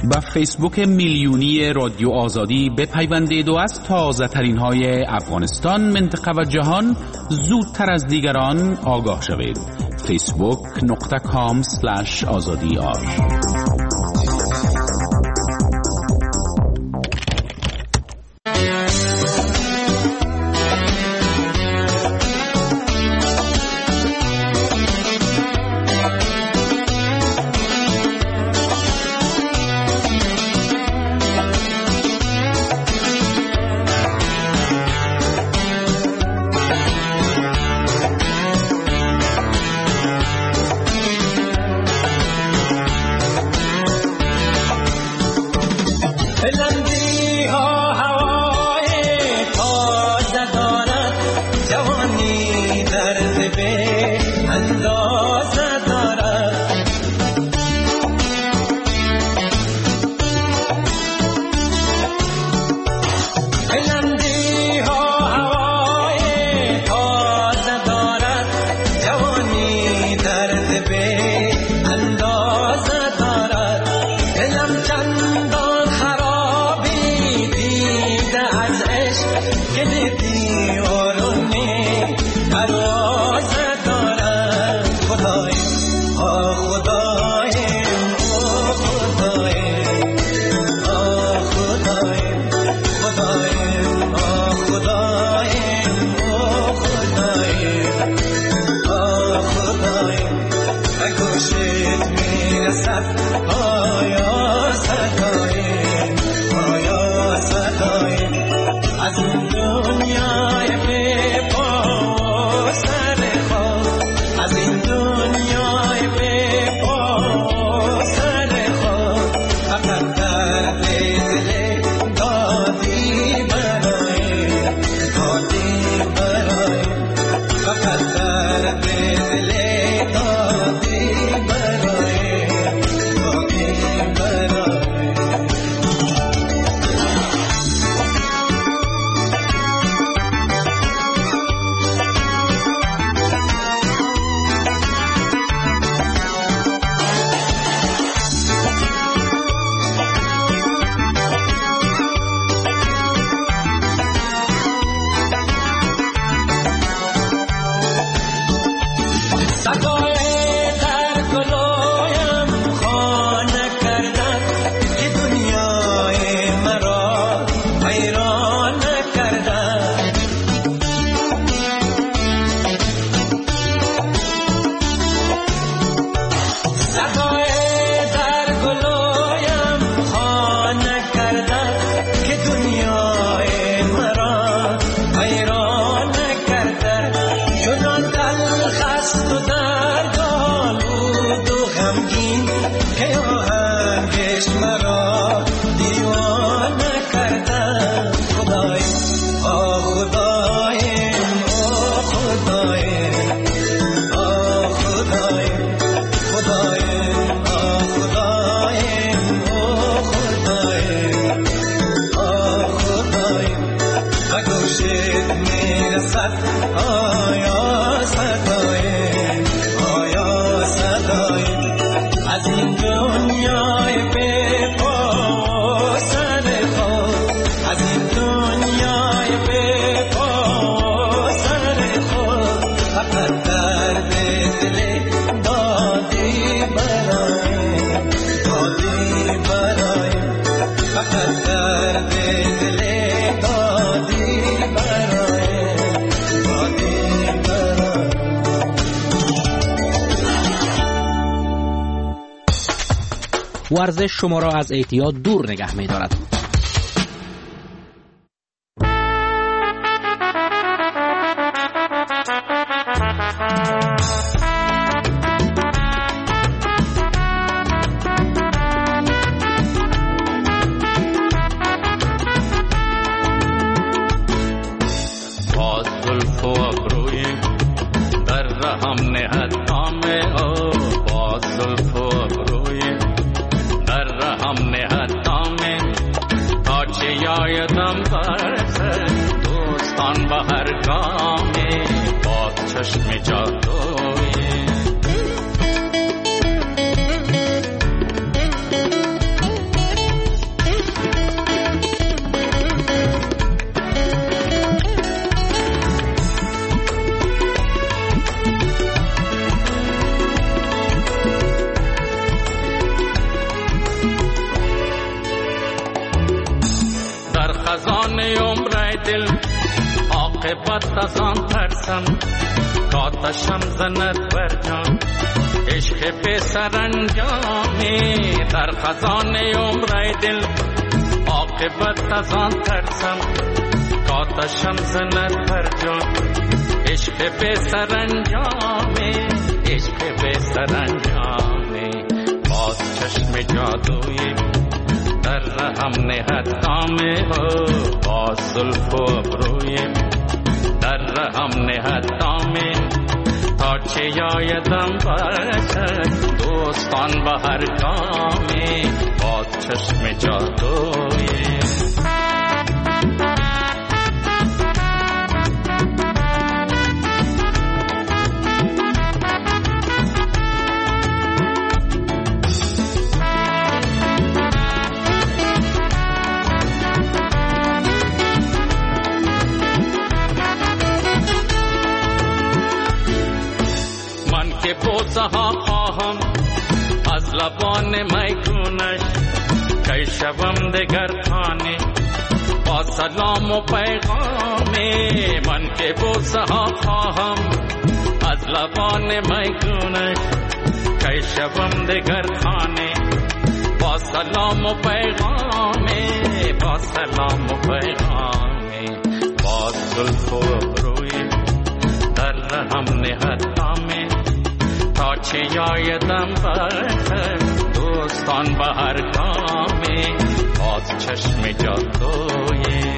و فیسبوک میلیونی رادیو آزادی بپیوندید و از تازه ترین های افغانستان، منطقه و جهان زودتر از دیگران آگاه شوید. facebook.com/azadi.ir ورزش شما را از اعتیاد دور نگه می دارد. عاقبت از آن ترسم کاتشم زند بر جان عشق به سرانجامی در خزانه عمر دل عاقبت از آن ترسم کاتشم زند بر جان عشق به سرانجامی عشق به سرانجامی باز چشم جادویی در رحم نهد کامه باز زلف و ابرویم در رحم نهد کامه تا چه یایدم باشد دوستان به هر کامه باز چشم جادویی بوسه ها خواهم از لبان میگونش که شبم دگر خانه با سلام و پیغامی من که بوسه ها خواهم از لبان میگونش که شبم دگر خانه با سلام و پیغامی با سلام و پیغامی با زلف و ابروی در رحم نهد کامه تا چه یایدم باشد دوستان به هر گامی باز چشم جادویی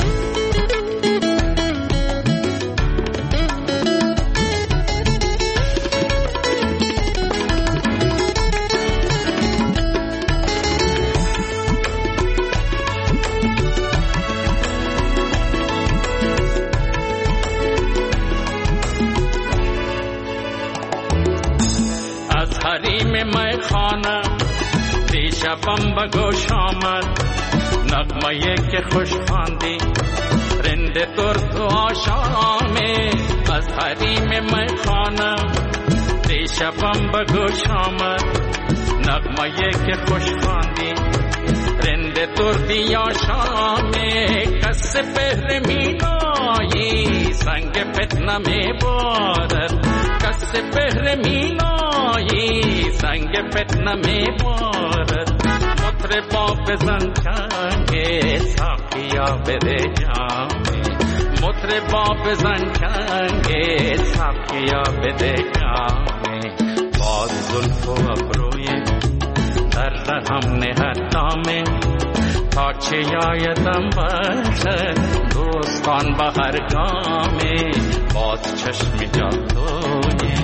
حریم میخانه دیشبم به گوش آمد نغمه که خوش خواندی رند ترک و آشامی از حریم میخانه دیشبم به گوش آمد نغمه که خوش خواندی رند ترک آشامی کس پهر مینایی سنگ فتنه می بارد کس پهر مینایی سنگ فتنه می بارد مطربا بزن چنگ ساقیا بده جامی مطربا بزن چنگ ساقیا بده جامی باز زلف و ابروی در رحم نهد دامه تا چه یایدم باشد دوستان به هر گامی باز چشم جادویی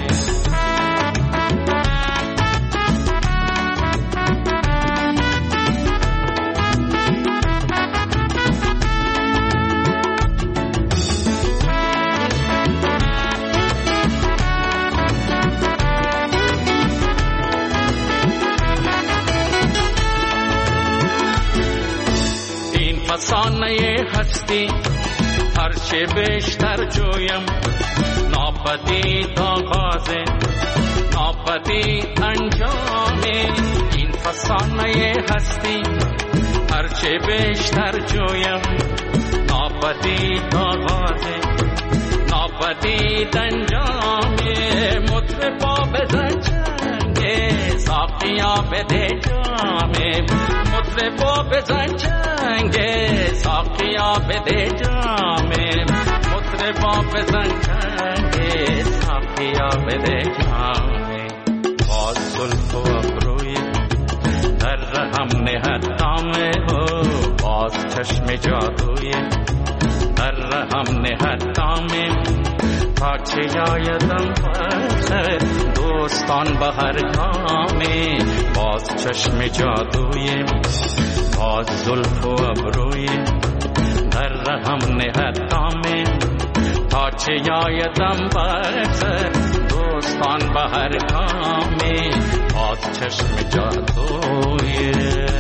فسانه هستی هرچه بیشتر جویم ناپدید آغاز ناپدید انجام این فسانه هستی هرچه بیشتر جویم ناپدید آغاز ناپدید انجام مطربا بزن چنگ ساقیا بده جام مطربا بزن چنگ ساقیا بده جام مطربا بزن چنگ ساقیا بده جام باز زلف و ابروی در رحم نهد دامه باز چشم جادوی در رحم نهد دامه تا چه یایدم باشد دوستان به هر گامی باز چشم جادوی باز زلف و ابروی در رحم نهد دامه تا چه یایدم باشد دوستان به هر گامی باز چشم جادوی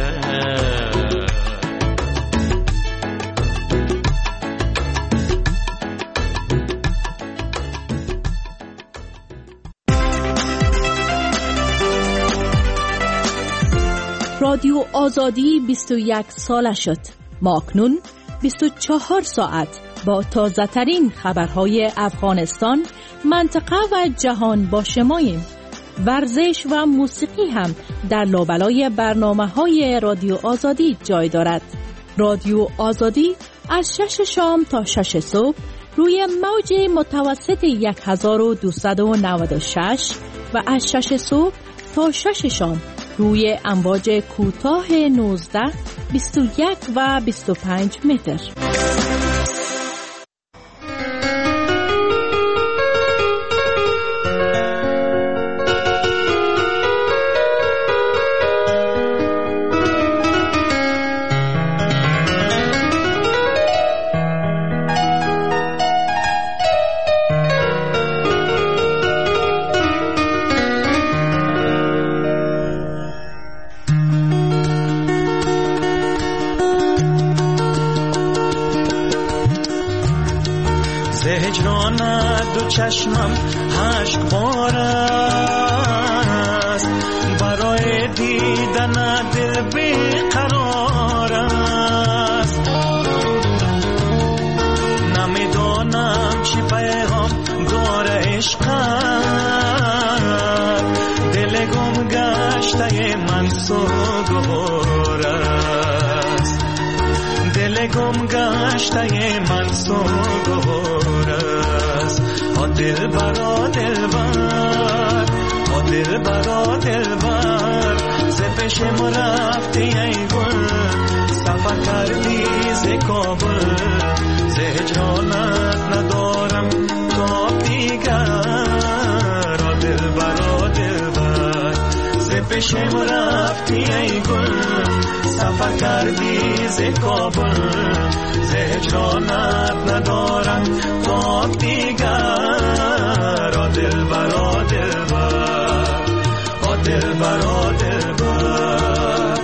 رادیو آزادی 21 ساله شد. ما اکنون 24 ساعت با تازه ترین خبرهای افغانستان، منطقه و جهان با شماییم. ورزش و موسیقی هم در لابلای برنامه‌های رادیو آزادی جای دارد. رادیو آزادی از 6 شام تا 6 صبح روی موج متوسط 1296 و از 6 صبح تا 6 شام روی امواج کوتاه 19، 21 و 25 متر. چشمم عشق بار است، برای دیدن دل بیقرار است. نمیدانم چی پیغام داره عشقت، دل گم گشته من سوگوار است، دل گم گشته من سوگوار است. دل برا دل بر، دل برا دل بر، ز پیشم رفتی ای گل، سفر کردی ز کابل، ز هجرانت ندارم تاب دیگر. دل برا دل بر، ز پیشم رفتی ای گل، سفر کردی ز کابل، ز هجرانت ندارم تاب دیگر. دل برا دل بر، دل برا دل بر.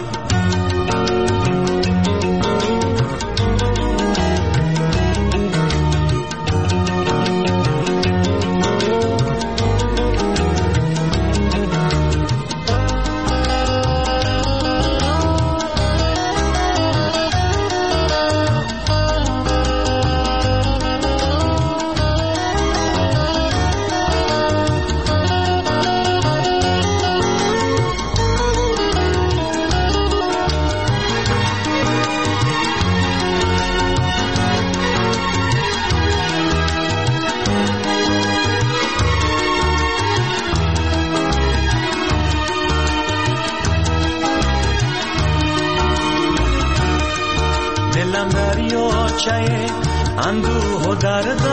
اندوه و درد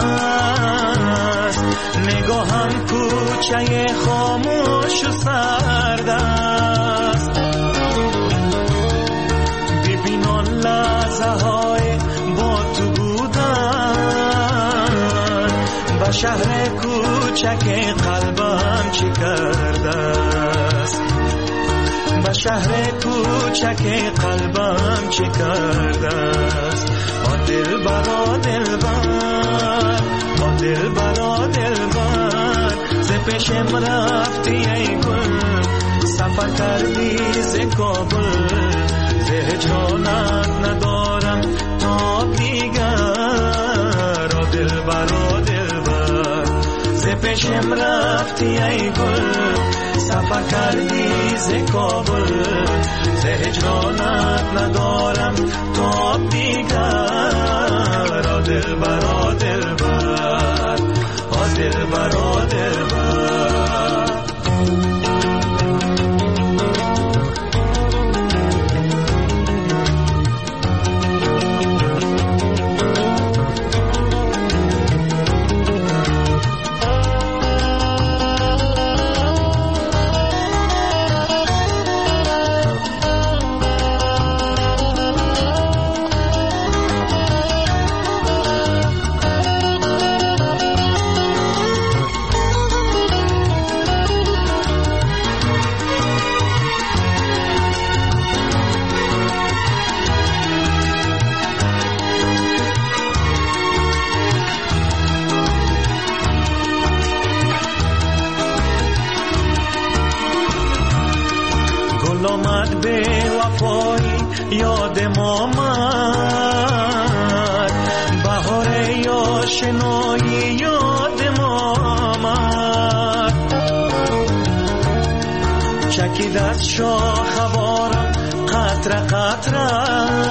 است، نگاهم کوچه خاموش و سرد است. ببین آن لحظه های با تو بودن، و شهر کوچک قلبم چی کرده است، و شهر کوچک قلبم چی کرده است. دل برا دل بر، دل برا دل بر، ز پیشم رفتی ای گل، سفر کردی ز کابل، ز هجرانت ندارم تاب دیگر. دل برا دل بر، ز پیشم رفتی ای گل، سفر کردی ز کابل، ز هجرانت ندارم تاب دیگر. دل برا دل بر، دل برا دل بر. آمد به وفایی یاد ما آمد، آشنایی یاد ما آمد، چکید از شاخوارم قطره قطره،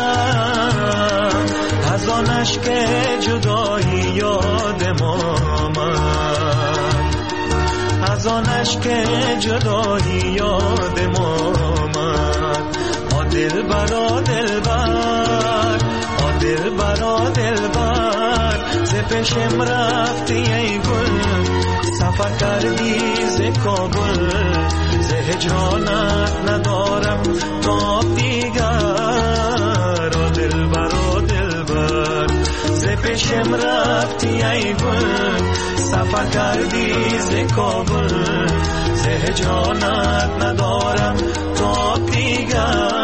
از آن اشک جدایی یاد ما آمد، از آن اشک جدایی یاد ما آمد. دلبر دلبر، دلبر دلبر، ز پیشم رفتی ای گل، سفر کردی ز کابل، ز هجرانت ندارم تاب دیگر. دلبر دلبر، ز پیشم رفتی ای گل، سفر کردی ز کابل، ز هجرانت ندارم تاب دیگر.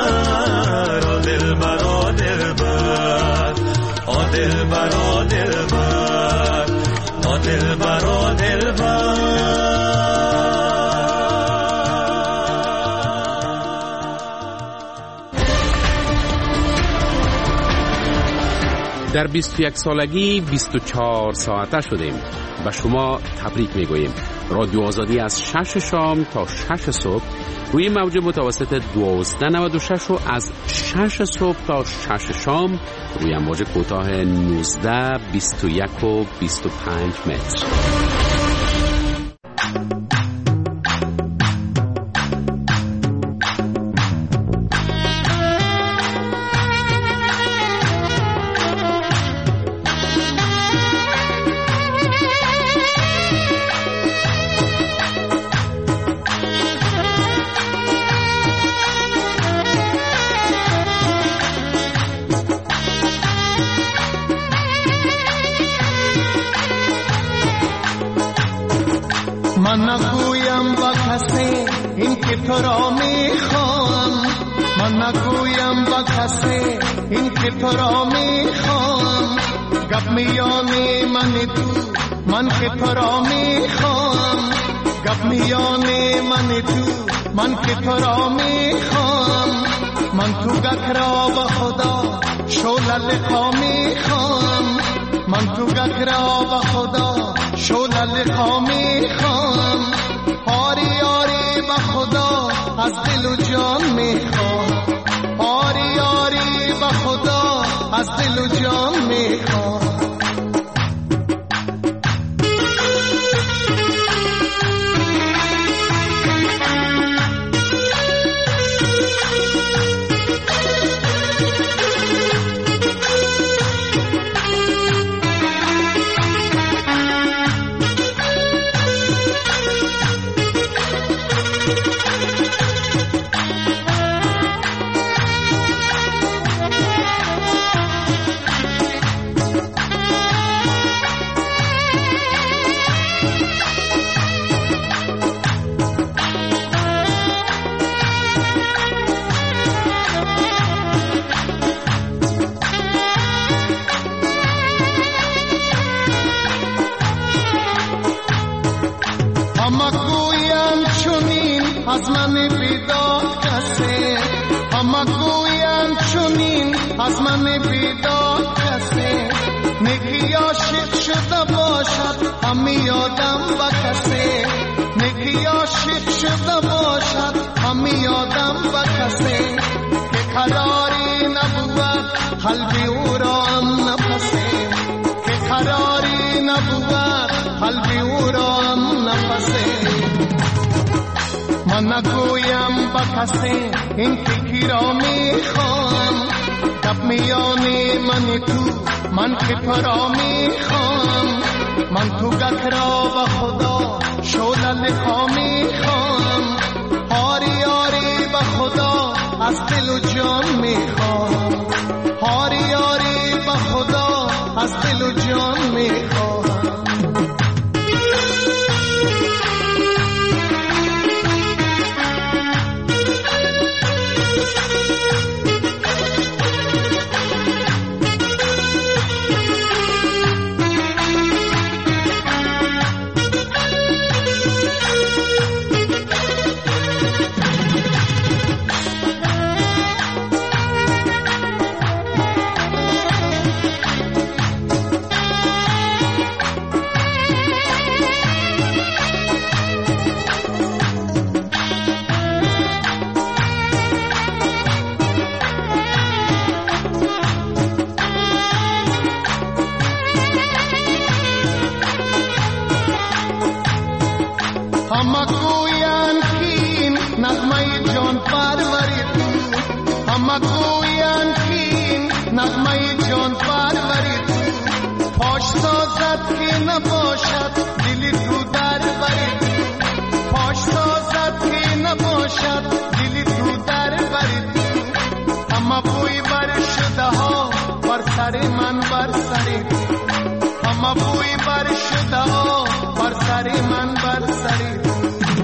دلبر دلبر، دلبر دلبر، دلبر دلبر. در 21 سالگی 24 ساعته شدیم و شما تبریک میگوییم. رادیو آزادی از 6 شام تا 6 صبح روی موج متوسط 1296 و از 6 صبح تا 6 شام روی امواج کوتاه 19، 21 و 25 متر. من نگویم با کسی این که تو را میخوام، من نگویم با کسی این که تو را میخوام، گپ میانی من تو من که تو را میخوام، گپ میانی من تو من که تو را میخوام. من تو گک را با خدا شولل خوا میخوام، من تو گک را با خدا شولل خوا میخوام. آری آری با خدا از دل و جان میخوام، آری آری با خدا از دل و جان میخوام. از من بیداد کسی، همه گویم چونین از من بیداد کسی. نگی عاشق شده باشد همی یادم با کسی، نگی عاشق شده باشد همی یادم با کسی. که قراری نبود قلبی او را هم نفسی، که قراری نبود قلبی او را هم نفسی. من نگویم با کسی این که را میخوام، گپ میانی من تو من که تو را میخوام. من تو گک را با خدا شولل خوا میخوام، آری آری با خدا از دل و جان میخوام، آری آری با خدا از دل و جان میخوام. همه گویند کین نغمه جان پروری تو، همه گویند کین نغمه جان پروری تو، پاش سازد که نباشد دلی تو در بری تو، پاش سازد که نباشد دلی تو در بری تو، همه بوی بر شده ها بر سر من بر سری تو، همه بوی بر شده ها بر سر من بر سری تو،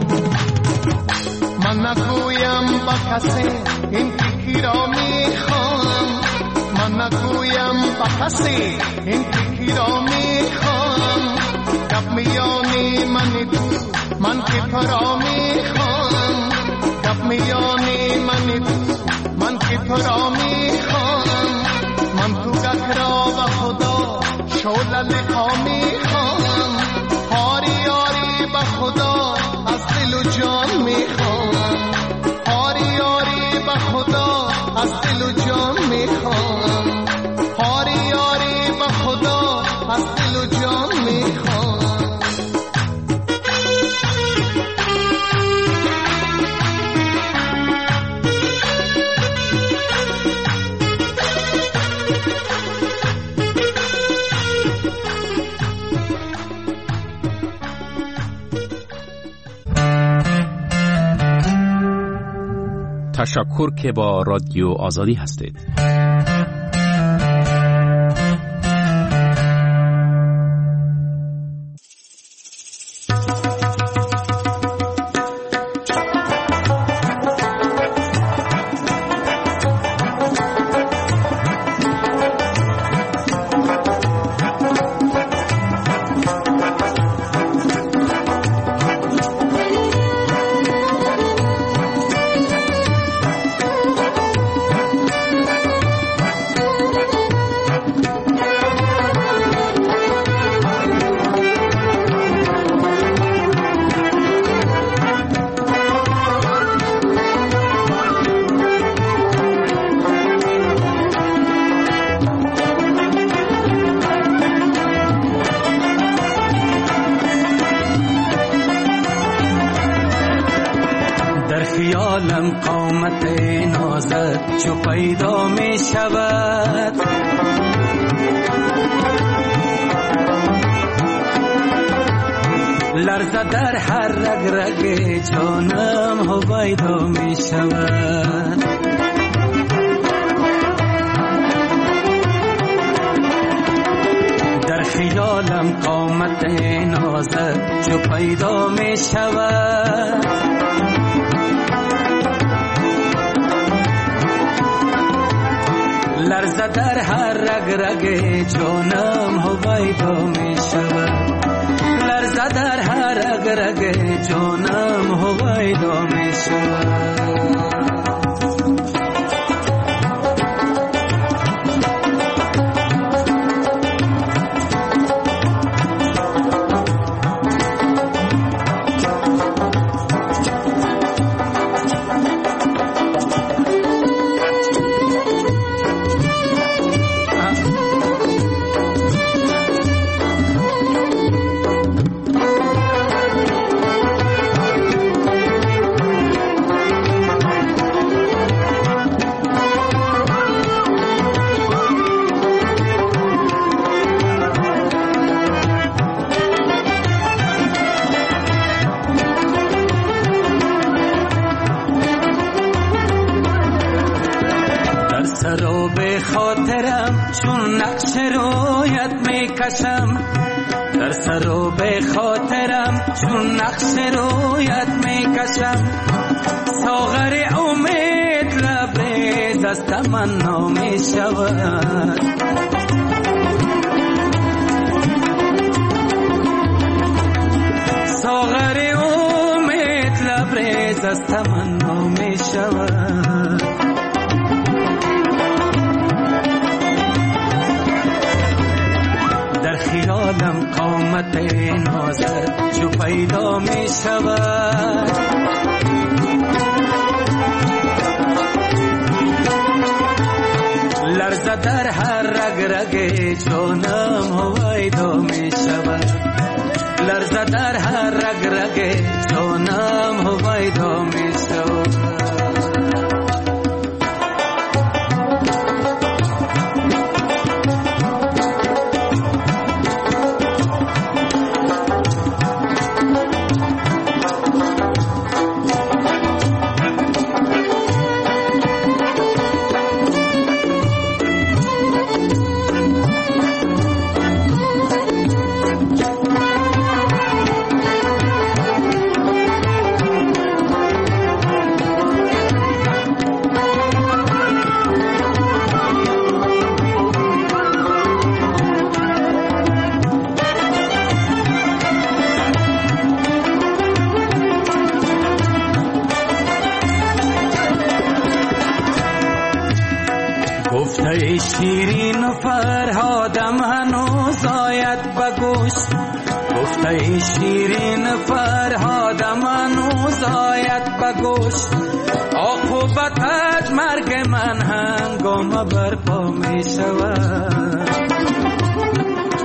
من نگویم با کسی این تیکی را میخوام، من نگویم با کسی این تیکی را میخوام، گپ میانی من تو من که تو را میخوام، گپ میانی من تو من که تو را میخوام، من تو گک را با خدا شعله لقا میخوام، هاری یاری با خدا از دل و جان میخوام، هاری یاری با خدا از دل و جان میخوام، هاری یاری با خدا از دل و جان میخوام. تشکر که با رادیو آزادی هستید. خیالم قامت نازت چو پیدا می شود، لرزه در هر رگ رگ جانم هویدا می شود، در خیالم قامت نازت چو پیدا می شود، لرزه در هر رگ رگ جانم هویدا می شود، لرزه در هر رگ رگ جانم هویدا می شود. خاطرم چون نقش رویت میکشم، در سر و به خاطرم چون نقش رویت میکشم، ساغر امید لبریز از تمنا میشود، ساغر امید لبریز از تمنا میشود. در خیالم قامت نازت چو پیدا می شود، لرزه در هر رگ رگ جانم هویدا می شود، لرزه در هر رگ رگ جانم فرهادم هنوز آید بگوش، گفته شیرین فرهادم هنوز آید بگوش. عاقبتت مرگ من هنگام برپا می شود.